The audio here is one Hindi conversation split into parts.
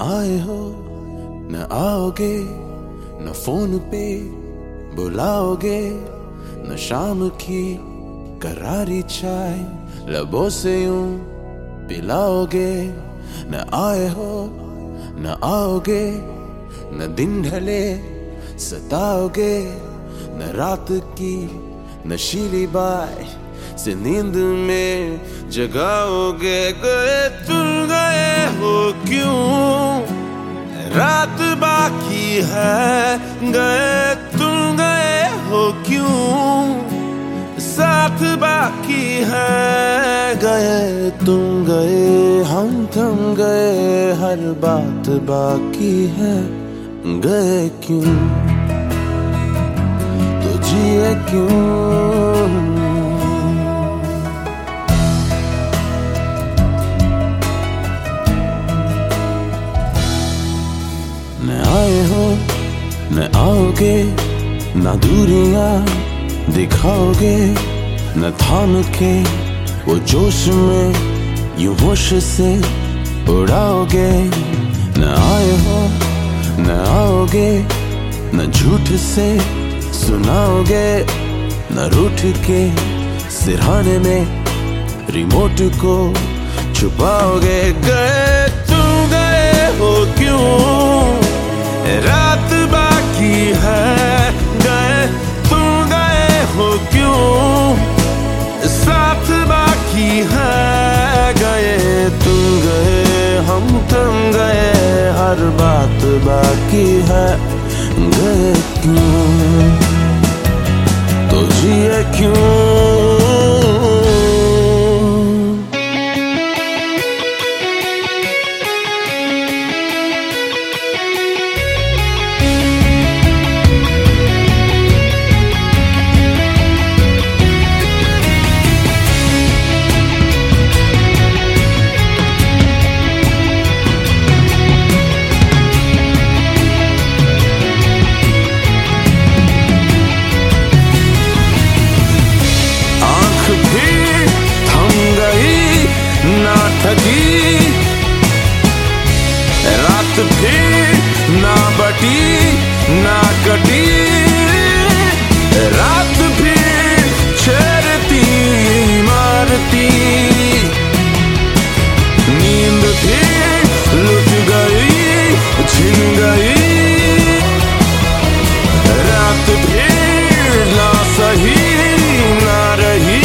आए हो न आओगे, न फोन पे बुलाओगे, न शाम की करारी चाय लबों से यूं पिलाओगे। न आए हो न आओगे, न दिन ढले सताओगे, न रात की नशीली बाय से नींद में जगाओगे। गए तुम गए हो क्यों, रात बाकी है। गए तुम गए हो क्यों, साथ बाकी है। गए तुम गए हम थम गए, हर बात बाकी है। गए क्यों तो जिए क्यों। न आए हो न आओगे, न दूरियां दिखाओगे, न थाम के वो जोश में यूं होश से उड़ाओगे। न आए हो न आओगे, न झूठ से सुनाओगे, न रूठ के सिरहाने में रिमोट को छुपाओगे। गए तुम गए हो क्यों, रात बाकी है। गए तुम गए हो क्यों, साथ बाकी है। गए तुम गए हम थम गए, हर बात बाकी है। गए क्यों तो जिए क्यों। रात फिर ना बटी ना कटी, रात फिर छेड़ती मारती, नींद फिर लुट गई छिन गई, रात फिर ना सही ना रही,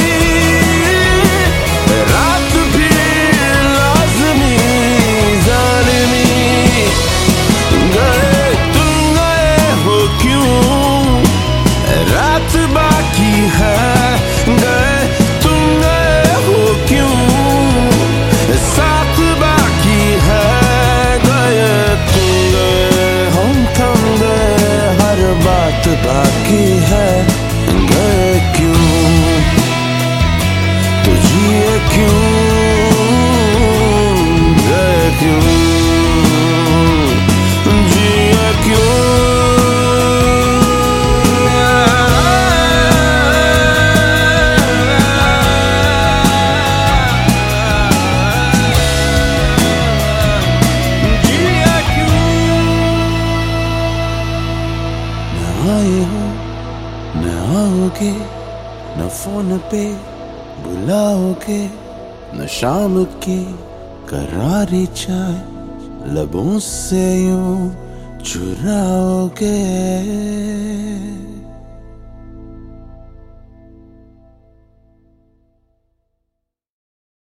बाकी है। गए तुम गए हो क्यों, साथ बाकी है। गए तुम गए हम थम गए, हर बात बाकी है। गए क्यों तो जिए क्यों। गए क्यों जिए क्यों। आए हो न आओगे, न फोन पे बुलाओगे, न शाम की करारी चाय लबों से यूं चुराओगे।